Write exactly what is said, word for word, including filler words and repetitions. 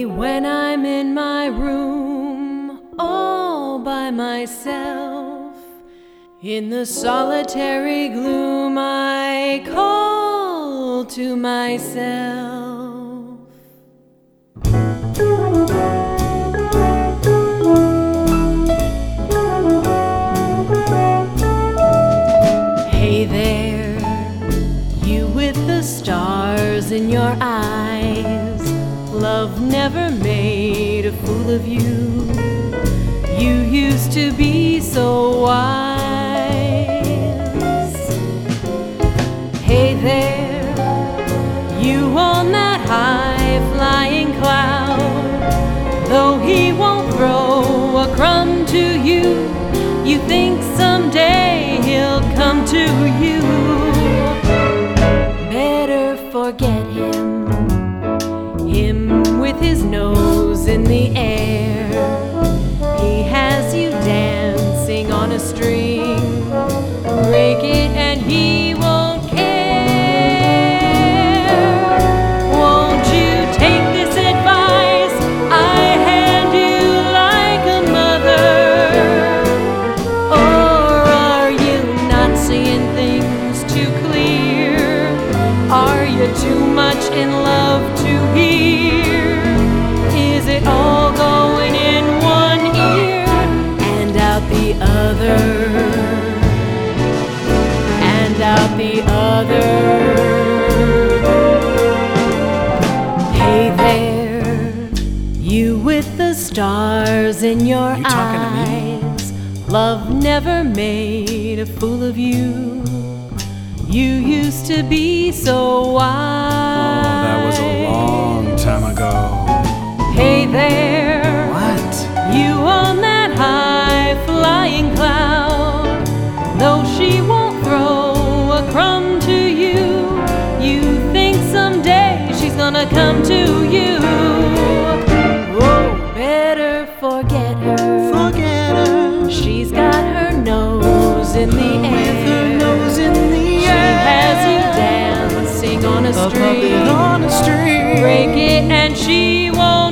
When I'm in my room all by myself, in the solitary gloom I call to myself. Hey there, you with the stars in your eyes. Love never made a fool of you. You used to be so wise. Hey there, you on that high flying cloud. Though he won't throw a crumb to you, you think someday he'll come to you. Better forget him. Him with his nose in the air. He has you dancing on a string. Break it and he won't care. Won't you take this advice I hand you like a mother? Or are you not seeing things too clear? Are you too much in love to hear? Is it all going in one ear and out the other? And out the other. Hey there, you with the stars in your You talking to me? eyes. Love never made a fool of you. You used to be so wise. Oh, that was a long time ago. Hey there, What? you on that high flying cloud. Though she won't throw a crumb to you, you think someday she's gonna come to you. Whoa, better forget her. Forget her. She's got her nose in the air. With her nose in the She air. has you dancing on a A string. puppet on a string. Break it and she won't